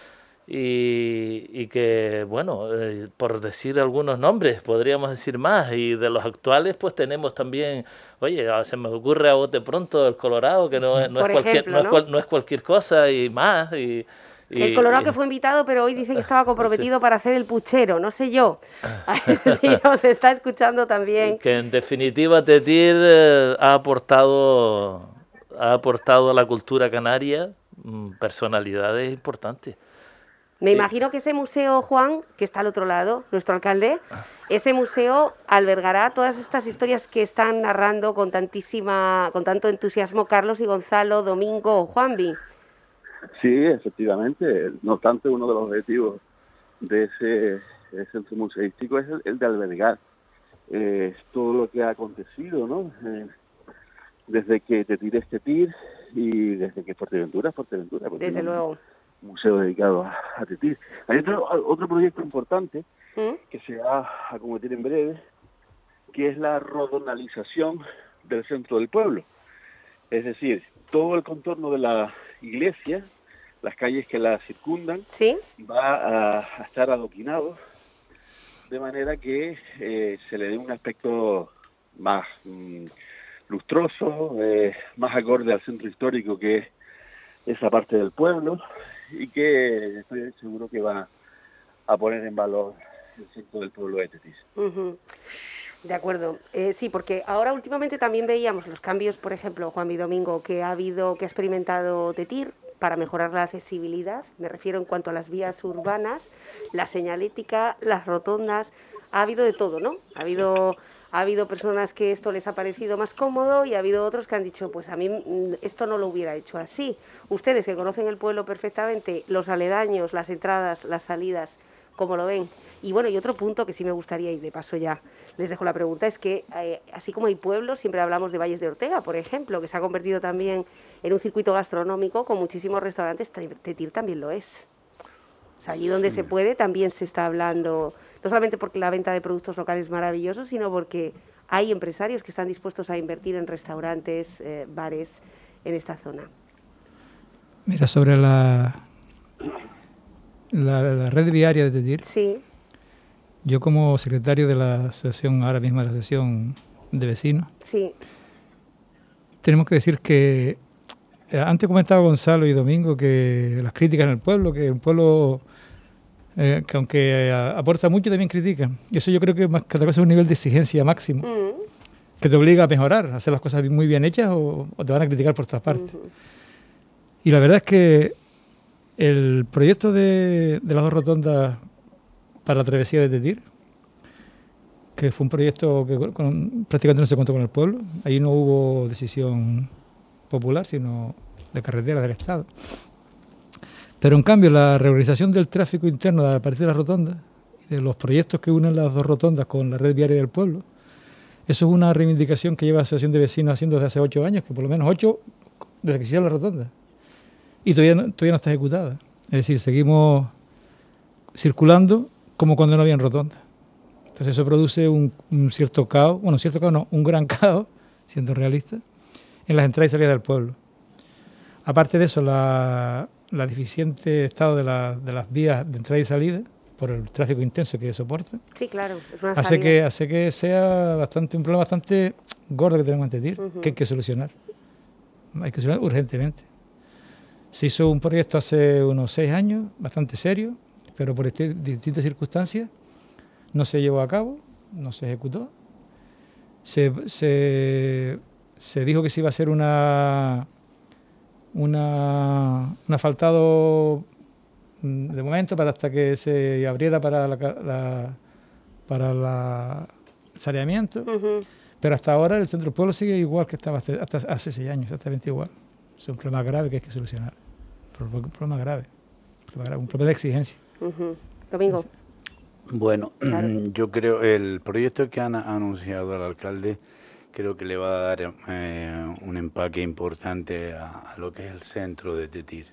Y, y que, bueno, eh, por decir algunos nombres, podríamos decir más, y de los actuales, pues tenemos también, oye, ah, se me ocurre a bote pronto el Colorado, que no, es- no, Por es, cualquier, ejemplo, no, es ¿no? cual- no es cualquier cosa, y más. Y, y- El Colorado y- que fue invitado, pero hoy dice que estaba comprometido para hacer el puchero, no sé yo. Si nos está escuchando también. que en definitiva Tetir eh, ha aportado ha aportado a la cultura canaria mm, personalidades importantes. Me imagino que ese museo, Juan, que está al otro lado, nuestro alcalde, ese museo albergará todas estas historias que están narrando con tantísima, con tanto entusiasmo Carlos y Gonzalo, Domingo o Juanvi. Sí, efectivamente. No obstante, uno de los objetivos de ese, ese centro museístico es el, el de albergar eh, todo lo que ha acontecido, ¿no? Eh, desde que Tetir es Tetir y desde que Fuerteventura es Fuerteventura. porque Desde es un luego. museo dedicado a, a Tetir. Hay otro, otro proyecto importante ¿Mm? que se va a acometer en breve, que es la rodonalización del centro del pueblo. Es decir, todo el contorno de la iglesia, las calles que la circundan, ¿Sí? va a, a estar adoquinado, de manera que eh, se le dé un aspecto más mm, lustroso, eh, más acorde al centro histórico que es esa parte del pueblo, y que estoy seguro que va a poner en valor el centro del pueblo de Tetir. Uh-huh. De acuerdo. Eh, sí, porque ahora últimamente también veíamos los cambios, por ejemplo, Juan y Domingo, que ha habido, que ha experimentado Tetir para mejorar la accesibilidad. Me refiero en cuanto a las vías urbanas, la señalética, las rotondas. Ha habido de todo, ¿no? Ha habido, ha habido personas que esto les ha parecido más cómodo y ha habido otros que han dicho, pues a mí esto no lo hubiera hecho así. Ustedes que conocen el pueblo perfectamente, los aledaños, las entradas, las salidas, ¿cómo lo ven? Y bueno, y otro punto que sí me gustaría, y de paso ya les dejo la pregunta, es que eh, así como hay pueblos, siempre hablamos de Valles de Ortega, por ejemplo, que se ha convertido también en un circuito gastronómico con muchísimos restaurantes. Tetir también lo es. O sea, allí donde sí. se puede también se está hablando, no solamente porque la venta de productos locales es maravillosa, sino porque hay empresarios que están dispuestos a invertir en restaurantes, eh, bares en esta zona. Mira, sobre la, la, la red viaria de Tetir. Sí. Yo como secretario de la asociación, ahora mismo de la asociación de vecinos, sí. tenemos que decir que, eh, antes comentaba Gonzalo y Domingo que las críticas en el pueblo, que el pueblo, eh, que aunque eh, aporta mucho, también critican. Y eso yo creo que más que otra cosa es un nivel de exigencia máximo, mm. que te obliga a mejorar, a hacer las cosas muy bien hechas o, o te van a criticar por todas partes. Uh-huh. Y la verdad es que el proyecto de, de las dos rotondas para la travesía de Tetir, que fue un proyecto que con, prácticamente no se contó con el pueblo. Ahí no hubo decisión popular, sino de carretera del Estado. Pero en cambio la reorganización del tráfico interno a partir de las rotondas, de los proyectos que unen las dos rotondas con la red viaria del pueblo, eso es una reivindicación que lleva la Asociación de Vecinos haciendo desde hace ocho años, que por lo menos ocho desde que se hicieron las rotondas. Y todavía no, todavía no está ejecutada. Es decir, seguimos circulando como cuando no habían rotondas. Entonces eso produce un, un cierto caos, bueno, cierto caos no, un gran caos, siendo realista, en las entradas y salidas del pueblo. Aparte de eso, la, la deficiente estado de, la, de las vías de entrada y salida, por el tráfico intenso que soporta, sí, claro, es una hace que, hace que sea bastante un problema bastante gordo que tenemos que Tetir, uh-huh. que hay que solucionar. Hay que solucionar urgentemente. Se hizo un proyecto hace unos seis años, bastante serio, pero por este, distintas circunstancias no se llevó a cabo, no se ejecutó. Se, se, se dijo que se iba a hacer una, una, un asfaltado de momento para hasta que se abriera para la, la para la, el saneamiento, uh-huh. pero hasta ahora el centro del pueblo sigue igual que estaba hasta, hasta hace seis años, exactamente igual. Es un problema grave que hay que solucionar, un problema grave, un problema, grave, un problema de exigencia. Uh-huh. Domingo. Bueno, claro. Yo creo el proyecto que han anunciado el alcalde creo que le va a dar eh, un empaque importante a, a lo que es el centro de Tetir.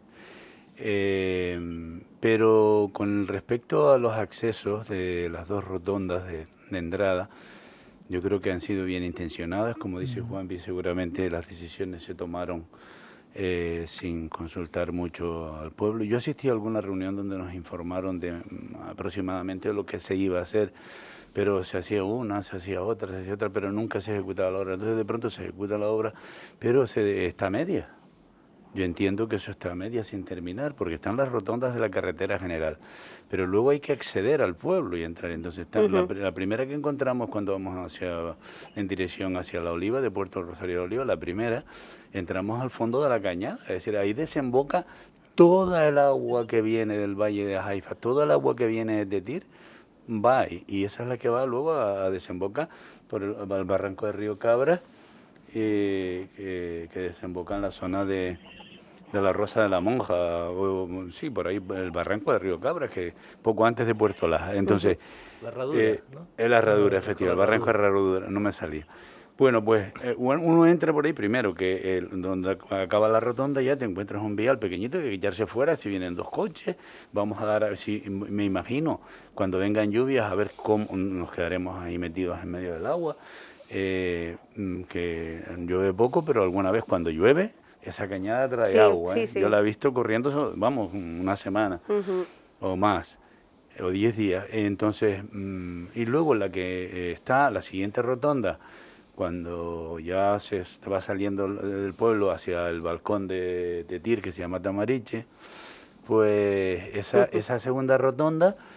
Eh, pero con respecto a los accesos de las dos rotondas de, de entrada, yo creo que han sido bien intencionadas, como dice Juanpi, seguramente las decisiones se tomaron Eh, sin consultar mucho al pueblo. Yo asistí a alguna reunión donde nos informaron de um, aproximadamente lo que se iba a hacer, pero se hacía una, se hacía otra, se hacía otra, pero nunca se ejecutaba la obra. Entonces de pronto se ejecuta la obra, pero se está a media. Yo entiendo que eso está a media sin terminar, porque están las rotondas de la carretera general, pero luego hay que acceder al pueblo y entrar. Entonces está, uh-huh. la, la primera que encontramos cuando vamos hacia en dirección hacia La Oliva, de Puerto Rosario de Oliva, la primera, entramos al fondo de la cañada, es decir, ahí desemboca toda el agua que viene del Valle de Haifa, toda el agua que viene de Tetir, va ahí, y esa es la que va luego a, a desembocar por el, el barranco de Río Cabra, eh, que, que desemboca en la zona de... de la Rosa de la Monja, o, sí, por ahí el barranco de Río Cabra, que poco antes de Puerto Laja. Entonces, la herradura, eh, ¿no? Es la herradura, efectivamente, el barranco de herradura, no me salía. Bueno, pues eh, uno entra por ahí primero, que eh, donde acaba la rotonda ya te encuentras un vial pequeñito que hay que echarse fuera, si vienen dos coches, vamos a dar, a ver si, me imagino, cuando vengan lluvias, a ver cómo nos quedaremos ahí metidos en medio del agua, eh, que llueve poco, pero alguna vez cuando llueve, esa cañada trae sí, agua, ¿eh? Sí, sí. Yo la he visto corriendo, vamos, una semana uh-huh. o más, o diez días. Entonces, mmm, y luego la que está, la siguiente rotonda, cuando ya se va saliendo del pueblo hacia el balcón de Tetir, que se llama Tamariche, pues esa, uh-huh. esa segunda rotonda,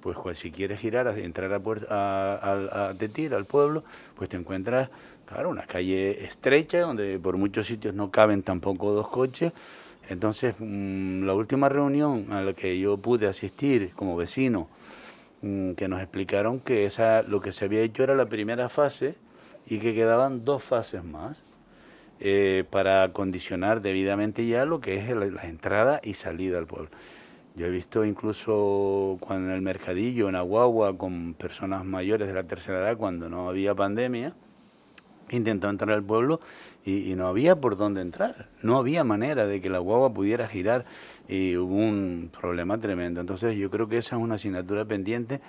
pues, pues si quieres girar, entrar a, puerta, a, a, a Tetir, al pueblo, pues te encuentras, claro, una calle estrecha donde por muchos sitios no caben tampoco dos coches. Entonces, mmm, la última reunión a la que yo pude asistir como vecino, mmm, que nos explicaron que esa, lo que se había hecho era la primera fase y que quedaban dos fases más eh, para acondicionar debidamente ya lo que es la, la entrada y salida al pueblo. Yo he visto incluso cuando en el mercadillo, en Aguagua, con personas mayores de la tercera edad, cuando no había pandemia, intentó entrar al pueblo y, y no había por dónde entrar, no había manera de que la guagua pudiera girar y hubo un problema tremendo. Entonces yo creo que esa es una asignatura pendiente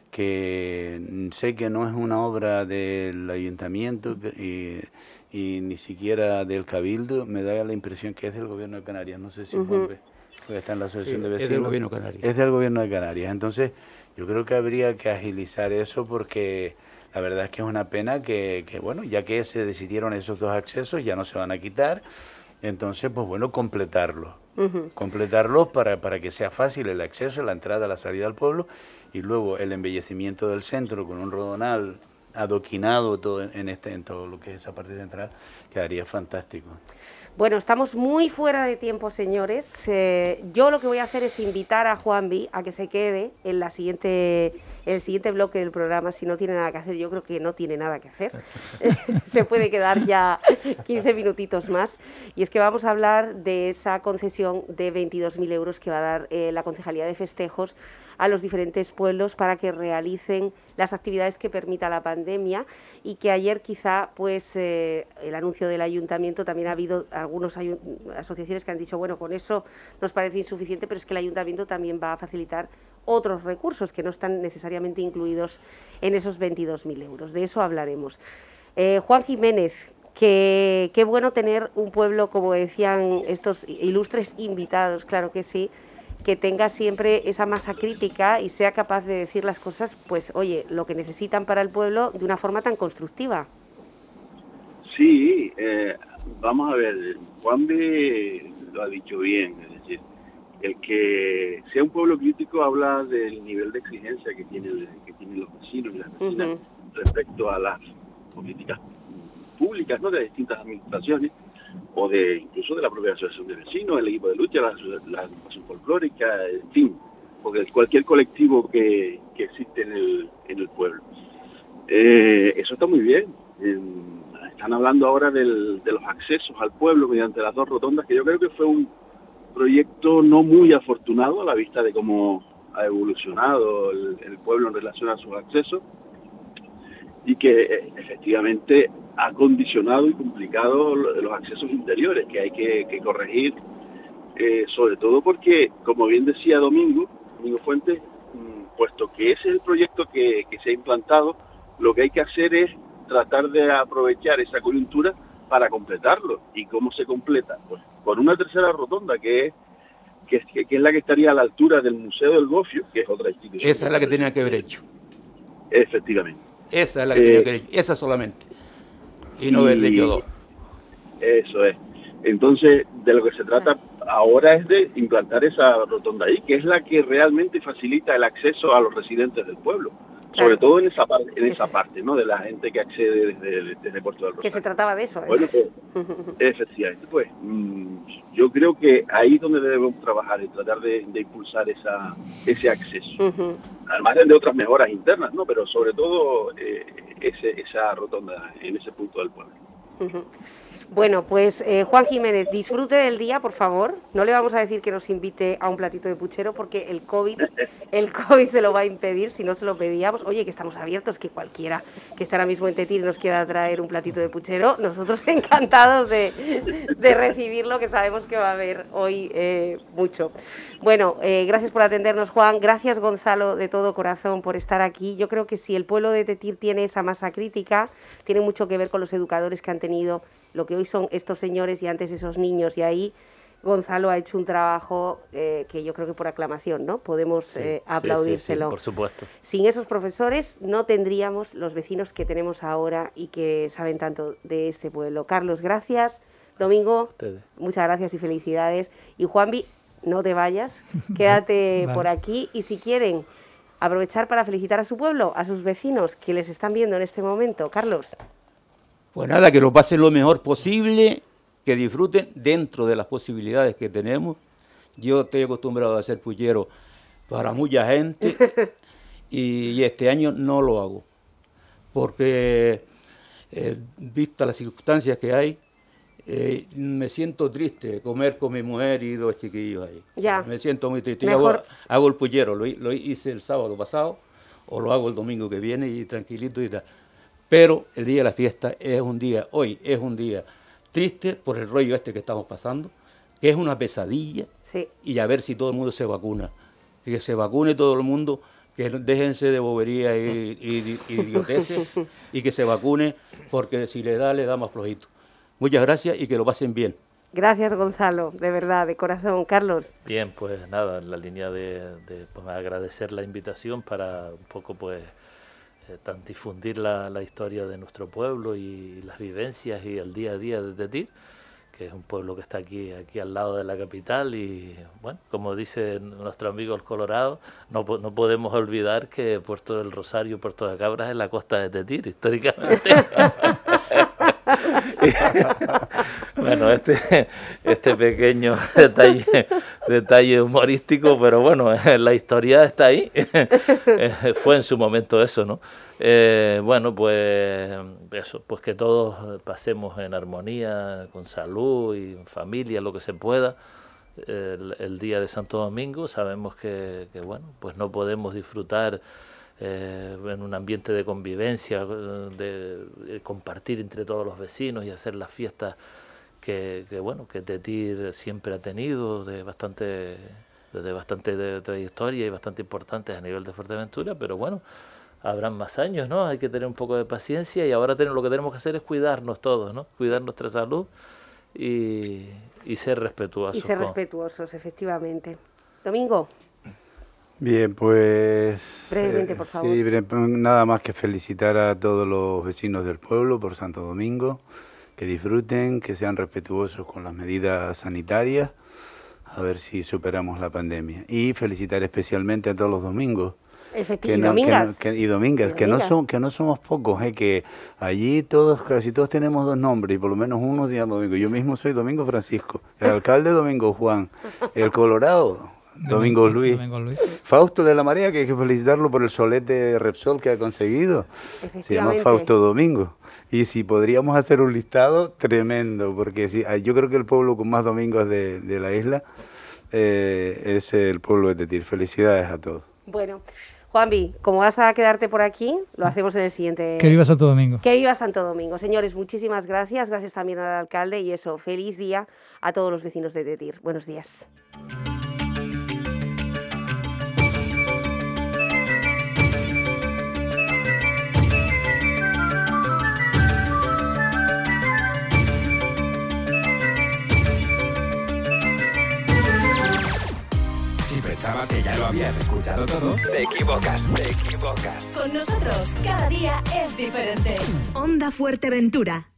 que sé que no es una obra del ayuntamiento y, y ni siquiera del Cabildo, me da la impresión que es del gobierno de Canarias, no sé si uh-huh. Juan, porque está en la asociación sí, de vecinos. Es del gobierno de Canarias. Es del gobierno de Canarias, entonces yo creo que habría que agilizar eso porque la verdad es que es una pena que, que, bueno, ya que se decidieron esos dos accesos, ya no se van a quitar, entonces, pues bueno, completarlos. Uh-huh. Completarlos para, para que sea fácil el acceso, la entrada, la salida al pueblo, y luego el embellecimiento del centro con un rodonal adoquinado todo en, este, en todo lo que es esa parte central, quedaría fantástico. Bueno, estamos muy fuera de tiempo, señores. Eh, yo lo que voy a hacer es invitar a Juanvi a que se quede en la siguiente, en el siguiente bloque del programa. Si no tiene nada que hacer, yo creo que no tiene nada que hacer. Se puede quedar ya quince minutitos más. Y es que vamos a hablar de esa concesión de veintidós mil euros que va a dar eh, la Concejalía de Festejos a los diferentes pueblos para que realicen las actividades que permita la pandemia, y que ayer quizá pues eh, el anuncio del ayuntamiento, también ha habido algunas asociaciones que han dicho, bueno, con eso nos parece insuficiente, pero es que el ayuntamiento también va a facilitar otros recursos que no están necesariamente incluidos en esos veintidós mil euros. De eso hablaremos. Eh, Juan Jiménez, que qué bueno tener un pueblo, como decían estos ilustres invitados, claro que sí, que tenga siempre esa masa crítica y sea capaz de decir las cosas, pues oye, lo que necesitan para el pueblo de una forma tan constructiva. Sí, eh, vamos a ver, Juan B lo ha dicho bien, es decir, el que sea un pueblo crítico habla del nivel de exigencia que tienen, que tienen los vecinos y las vecinas uh-huh. respecto a las políticas públicas, ¿no?, de distintas administraciones, o de incluso de la propia asociación de vecinos, el equipo de lucha, la, la agrupación folclórica, en fin, porque cualquier colectivo que, que existe en el, en el pueblo. Eh, eso está muy bien. Eh, están hablando ahora del, de los accesos al pueblo mediante las dos rotondas, que yo creo que fue un proyecto no muy afortunado a la vista de cómo ha evolucionado el, el pueblo en relación a sus accesos, y que eh, efectivamente ha condicionado y complicado los accesos interiores, que hay que, que corregir, eh, sobre todo porque, como bien decía Domingo, Domingo Fuentes, mmm, puesto que ese es el proyecto que, que se ha implantado, lo que hay que hacer es tratar de aprovechar esa coyuntura para completarlo. ¿Y cómo se completa? Pues con una tercera rotonda, que es, que, que es la que estaría a la altura del Museo del Gofio, que es otra institución. Esa es la que tenía que haber hecho. Efectivamente. Esa es la que eh, tenía que haber hecho, esa solamente. Y no haberle hecho dos. Eso es. Entonces, de lo que se trata ahora es de implantar esa rotonda ahí, que es la que realmente facilita el acceso a los residentes del pueblo. Claro. Sobre todo en esa parte, en esa parte, ¿no?, de la gente que accede desde, desde Puerto del Rosario. Que se trataba de eso, ¿eh? Bueno, pues, efectivamente, pues, mmm, yo creo que ahí es donde debemos trabajar y tratar de, de impulsar esa, ese acceso. Uh-huh. Además de otras mejoras internas, ¿no?, pero sobre todo eh, ese, esa rotonda en ese punto del pueblo. Uh-huh. Bueno, pues eh, Juan Jiménez, disfrute del día, por favor. No le vamos a decir que nos invite a un platito de puchero porque el COVID, el COVID se lo va a impedir si no se lo pedíamos. Oye, que estamos abiertos, que cualquiera que está ahora mismo en Tetir nos quiera traer un platito de puchero, nosotros encantados de, de recibirlo, que sabemos que va a haber hoy eh, mucho. Bueno, eh, gracias por atendernos, Juan. Gracias, Gonzalo, de todo corazón por estar aquí. Yo creo que si el pueblo de Tetir tiene esa masa crítica, tiene mucho que ver con los educadores que han tenido lo que hoy son estos señores y antes esos niños, y ahí Gonzalo ha hecho un trabajo eh, que yo creo que por aclamación, ¿no?, podemos sí, eh, aplaudírselo. Sí, sí, sí, por supuesto. Sin esos profesores no tendríamos los vecinos que tenemos ahora y que saben tanto de este pueblo. Carlos, gracias. Domingo, Ustedes. Muchas gracias y felicidades. Y Juanvi, no te vayas, quédate vale. por aquí, y si quieren aprovechar para felicitar a su pueblo, a sus vecinos que les están viendo en este momento. Carlos. Pues nada, que lo pasen lo mejor posible, que disfruten dentro de las posibilidades que tenemos. Yo estoy acostumbrado a hacer puchero para mucha gente y, y este año no lo hago, porque eh, vista las circunstancias que hay, eh, me siento triste comer con mi mujer y dos chiquillos ahí. Ya. Me siento muy triste. Yo hago, hago el puchero, lo, lo hice el sábado pasado o lo hago el domingo que viene y tranquilito y tal. Pero el día de la fiesta es un día, hoy es un día triste por el rollo este que estamos pasando, que es una pesadilla, sí. Y a ver si todo el mundo se vacuna. Que se vacune todo el mundo, que déjense de bobería y, y, y idioteces, y que se vacune, porque si le da, le da más flojito. Muchas gracias y que lo pasen bien. Gracias, Gonzalo, de verdad, de corazón. Carlos. Bien, pues nada, en la línea de, de pues, agradecer la invitación para un poco pues eh, tan difundir la, la historia de nuestro pueblo y las vivencias y el día a día de Tetir, que es un pueblo que está aquí, aquí al lado de la capital y, bueno, como dice nuestro amigo el Colorado, no, no podemos olvidar que Puerto del Rosario, Puerto de Cabras es la costa de Tetir, históricamente. Bueno, este, este pequeño detalle, detalle humorístico, pero bueno, la historia está ahí. Fue en su momento eso, ¿no? Eh, bueno, pues eso, pues que todos pasemos en armonía, con salud y en familia, lo que se pueda. El, el día de Santo Domingo sabemos que, que bueno, pues no podemos disfrutar eh, en un ambiente de convivencia, de, de compartir entre todos los vecinos y hacer las fiestas que, que bueno, que Tetir siempre ha tenido, de bastante, de bastante de trayectoria y bastante importantes a nivel de Fuerteventura, pero bueno, habrán más años, ¿no? Hay que tener un poco de paciencia y ahora tenemos, lo que tenemos que hacer es cuidarnos todos, ¿no? Cuidar nuestra salud y, y ser respetuosos. Y ser con... respetuosos, efectivamente. Domingo. Bien, pues... Brevemente, eh, por favor. Sí, nada más que felicitar a todos los vecinos del pueblo por Santo Domingo, que disfruten, que sean respetuosos con las medidas sanitarias, a ver si superamos la pandemia. Y felicitar especialmente a todos los domingos. Que no, y domingas. Que no, que, y domingas, y que, domingas. No son, que no somos pocos, eh, que allí todos, casi todos tenemos dos nombres y por lo menos uno se llama Domingo. Yo mismo soy Domingo Francisco, el alcalde Domingo Juan, el Colorado Domingo Luis, Domingo Luis. Fausto de la Marea, que hay que felicitarlo por el solete Repsol que ha conseguido, se llama Fausto Domingo. Y si podríamos hacer un listado tremendo, porque si, yo creo que el pueblo con más domingos de, de la isla eh, es el pueblo de Tetir. Felicidades a todos. Bueno, Juanvi, como vas a quedarte por aquí, lo hacemos en el siguiente... Que viva Santo Domingo. Que viva Santo Domingo. Señores, muchísimas gracias. Gracias también al alcalde y eso, feliz día a todos los vecinos de Tetir. Buenos días. Pensabas que ya lo habías escuchado todo. Te equivocas, te equivocas. Con nosotros cada día es diferente. Onda Fuerteventura.